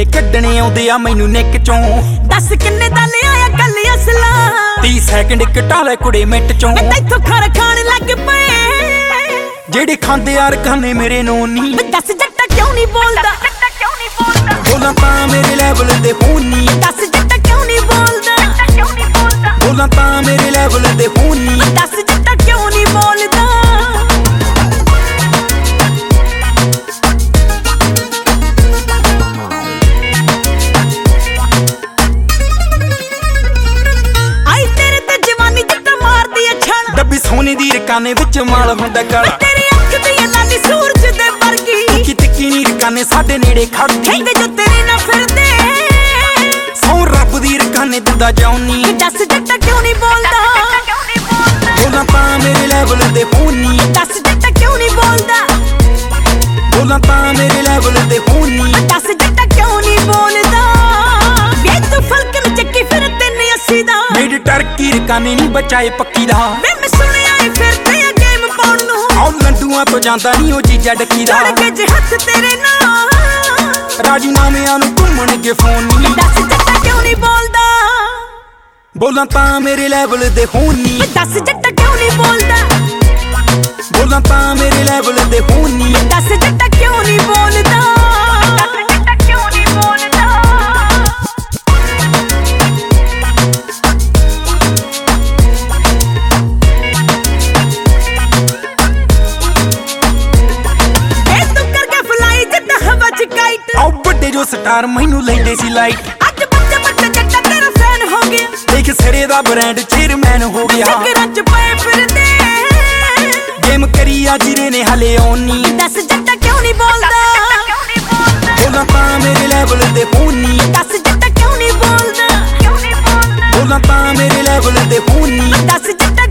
ਕੱਢਣੇ ਆਉਂਦੇ ਆ ਮੈਨੂੰ ਨਿੱਕ ਚੋਂ। ਦੱਸ ਕਿੰਨੇ ਦਾ ਲਿਆਇਆ ਕੱਲ ਅਸਲਾ 30 ਸੈਕਿੰਡ ਘਟਾਲੇ ਕੁੜੇ ਮਿੰਟ ਚੋਂ। ਮੈਂ ਤੈਥੋਂ ਖਰ ਖਾਣ ਲੱਗ ਪਏ ਜਿਹੜੇ ਖਾਂਦੇ ਯਾਰ ਖਾਨੇ ਮੇਰੇ ਨੋਨੀ। ਦੱਸ ਜੱਟਾ ਕਿਉਂ ਨਹੀਂ ਬੋਲਦਾ ਬੋਲਾਂ ਤਾਂ ਮੇਰੇ ਲੈਵਲ ਦੇ ਹੋਣੀ। ਦੱਸ ਜੱਟਾ ਕਿਉਂ ਨਹੀਂ ਬੋਲਦਾ ਬੋਲਾਂ ਤਾਂ ਮੇਰੇ ਲੈਵਲ ਦੇ ਹੋਣੀ। ਦੱਸ ਜੱਟਾ ਕਿਉਂ ਨਹੀਂ ਬੋਲਦਾ ਆਈ ਤੇਰੇ ਤੇ ਜਵਾਨੀ ਜੱਟਾ ਮਾਰਦੀ ਆ ਛਣ। ਡੱਬੀ ਸੋਨੇ ਦੀ ਰਕਾਨੇ ਵਿੱਚ ਮਾਲ ਹੁੰਦਾ ਕਾਲਾ। ਤੇਰੀ ਅੱਖ ਦੀ ਲਾਲੀ ਸੂਰਜ ਦੇ ਵਰਗੀ ਤਿੱਕੀ ਨੀ ਰਕਾਨੇ ਸਾਡੇ ਨੇੜੇ ਖੜਦੀ। ਹੈਂਦੇ ਜੋ ਤੇਰੇ ਨਾਲ ਫਿਰਦੇ ਸੌ ਰੱਬ ਦੀ ਰਕਾਨੇ ਦਿੰਦਾ ਜਾਉਨੀ। ਦੱਸ ਜੱਟਾ ਕਿਉਂ ਨਹੀਂ ਬੋਲਦਾ ਬੋਲਾਂ ਤਾਂ ਮੇਰੇ ਲੈਵਲ ਦੇ ਹੋਣੀ। ਦੱਸ ਜੱਟਾ ਕਿਉਂ ਨਹੀਂ ਬੋਲਦਾ ਬੋਲਾਂ ਤਾਂ ਮੇਰੇ ਲੈਵਲ ਦੇ ਹੋਣੀ। ਦੱਸ ਜੱਟਾ ਕਿਉਂ ਨਹੀਂ ਬੋਲਦਾ ਵੇ ਤੂੰ ਫਲਕ ਨੂੰ ਚੱਕੀ ਫਿਰ 380 ਦਾ। ਮੇਰੀ ਟਰਕੀ ਰਕਾਨੇ ਨਹੀਂ ਬਚਾਏ ਪੱਕੀ ਦਾ। ਵੇ ਮੈਂ ਸੁਣਿਆ ਏ ਫਿਰਦੇ ਆ ਗੇਮ ਪਾਉਣ ਨੂੰ। ਆਉ ਲੰਡੂਆਂ ਤੋਂ ਜਾਂਦਾ ਨਹੀਂ ਉਹ ਜੀਜਾ ਡੱਕੀ ਦਾ। ਚੜ ਕੇ ਜੇ ਹੱਥ ਤੇਰੇ ਨਾਲ ਰਾਜੀਨਾਮਿਆਂ ਨੂੰ ਘੁੰਮਣਗੇ ਫੋਨ ਨਹੀਂ। ਦੱਸ ਜੱਟਾ ਕਿਉਂ ਨਹੀਂ ਬੋਲਦਾ ਬੋਲਾਂ ਤਾਂ ਮੇਰੇ ਲੈਵਲ ਦੇ ਹੋਣੀ। ਦੱਸ ਜੱਟਾ ਕਿਉਂ ਨਹੀਂ ਬੋਲਦਾ ਬੋਲਾਂ ਤਾਂ ਮੇਰੇ ਲੈਵਲ ਦੇ ਹੋਣੀ। ਦੱਸ ਜੱਟਾ ਕਿਉਂ ਨਹੀਂ ਬੋਲਦਾ ਆਉ ਵੱਡੇ ਜੋ ਸਟਾਰ ਮੈਨੂੰ ਲੈਂਦੇ ਸੀ ਲਾਈਟ। ਅੱਜ ਬੱਚੇ ਬੱਚੇ ਜੱਟਾ ਤੇਰਾ ਫੈਨ ਹੋ ਗਿਆ। ਦੇਖ ਸਿਰੇ ਦਾ ਬ੍ਰਾਂਡ ਚੇਅਰਮੈਨ ਹੋ ਗਿਆ। ਚੱਕਰਾਂ ਚ ਪਏ ਫਿਰਦੇ ਗੇਮ ਕਰੀ ਆ ਜਿਰੇ ਨੇ ਹਲੇ ਆਉਣੀ। ਦੱਸ ਜੱਟਾ ਕਿਉਂ ਨਹੀਂ ਬੋਲਦਾ ਬੋਲਾਂ ਤਾਂ ਮੇਰੇ ਲੈਵਲ ਦੇ ਹੋਣੀ। ਦੱਸ ਜੱਟਾ ਕਿਉਂ ਨਹੀਂ ਬੋਲਦਾ ਬੋਲਾਂ ਤਾਂ ਮੇਰੇ ਲੈਵਲ ਦੇ ਹੋਣੀ। ਦੱਸ ਜੱਟਾ